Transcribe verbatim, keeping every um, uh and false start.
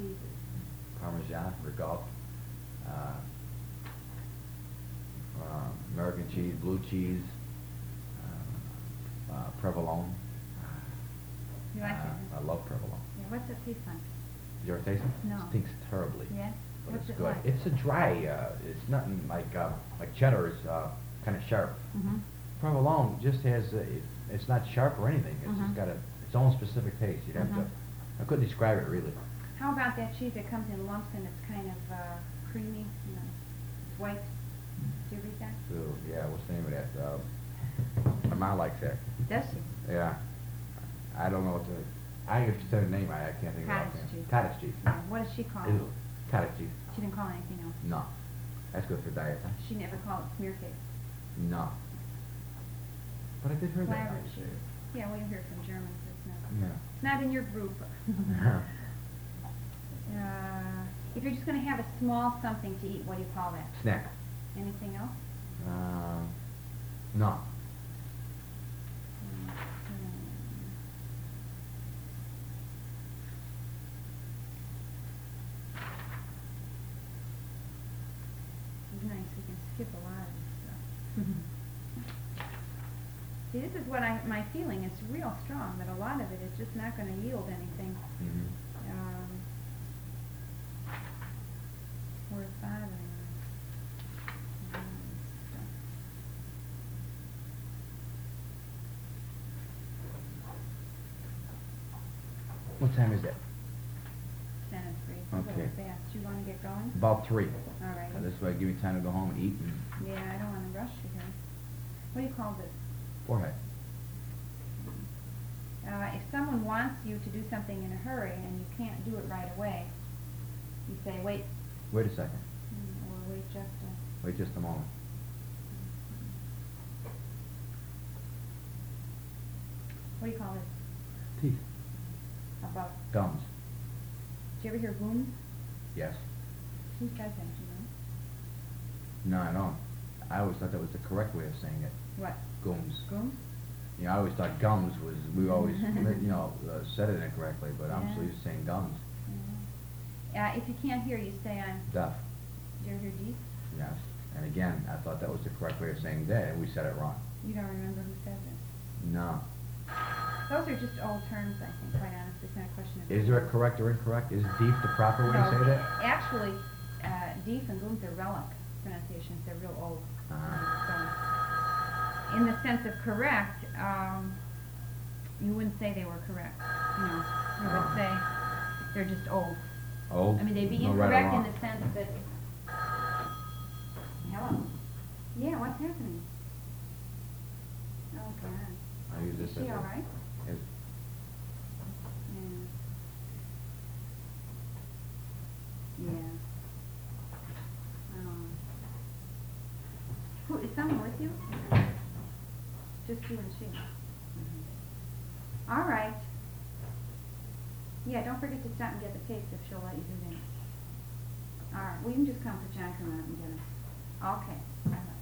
cheeses. Parmesan, Regault, uh, uh, American cheese, blue cheese, uh, uh, provolone. You like uh, it? Huh? I love provolone. Yeah, what's it taste like? Did you ever taste it? No. It stinks terribly. Yeah? But What's it's it good. like? It's a dry, uh, it's nothing like, uh, like cheddar is, uh, kind of sharp. Mm-hmm. Provolone just has, uh, it, it's not sharp or anything. It's Mhm. just got a, its own specific taste. You'd have Mhm. to, I couldn't describe it really. How about that cheese that comes in lumps and it's kind of uh, creamy, you know, it's white? Do you read that? So, yeah, what's the name of that? Uh, my mom likes that. Does she? Yeah. I don't know what the, I if you said a name, I, I can't think of Cottage it. cheese. Cottage cheese. Yeah. What does she call it? Ew. Cottage cheese. She didn't call it anything else. No. That's good for diet, huh? She never called it smear cake. No. But I did hear that. Clabber now you say cheese. it. Yeah, well, you hear it from Germans. It's not, Yeah. it's not in your group. uh, if you're just going to have a small something to eat, what do you call that? Snack. Anything else? Uh, no. It's nice. We can skip a lot of this stuff. See, this is what I, my feeling is real strong, that a lot of it is just not going to yield anything Mm-hmm. um, worth bothering with. Mm, stuff. What time is it? ten and three. It's a little Okay. fast. You want to get going? About three. All right. Uh, this way give me time to go home and eat and Yeah, I don't want to rush you here. What do you call this? forehead. Uh, if someone wants you to do something in a hurry and you can't do it right away, you say, wait, Wait a second. mm, or wait just a... Wait just a moment. What do you call this? Teeth. Above. Gums. Did you ever hear goons? Yes. Who says that, do you know? No, I don't. I always thought that was the correct way of saying it. What? Gums. Goons? You know, I always thought gums was, we always, you know, uh, said it incorrectly, but I'm Yeah. so used to saying gums. Yeah. Uh, if you can't hear, you say I'm... Deaf. Did you ever hear deep? Yes. And again, I thought that was the correct way of saying that, and we said it wrong. You don't remember who said this? No. Those are just old terms, I think, quite honestly. It's not a question of... Is there a correct or incorrect? Is deep the proper way to No, say that? actually, uh, deef and goons are relic pronunciations. They're real old. Ah. So, in the sense of correct, um, you wouldn't say they were correct. You know, you would Oh. say they're just old. Old? I mean, they'd be No right or incorrect in wrong. the sense that... Hello? Yeah, what's happening? Oh, God. I use this Is as she a- all right? as- Yeah. Yeah. Um, who, is someone with you? Just you and she? Mm-hmm. All right. Yeah, don't forget to stop and get the tapes if she'll let you do that. All right, well, you can just come for John, come out and get him. Okay. Bye-bye.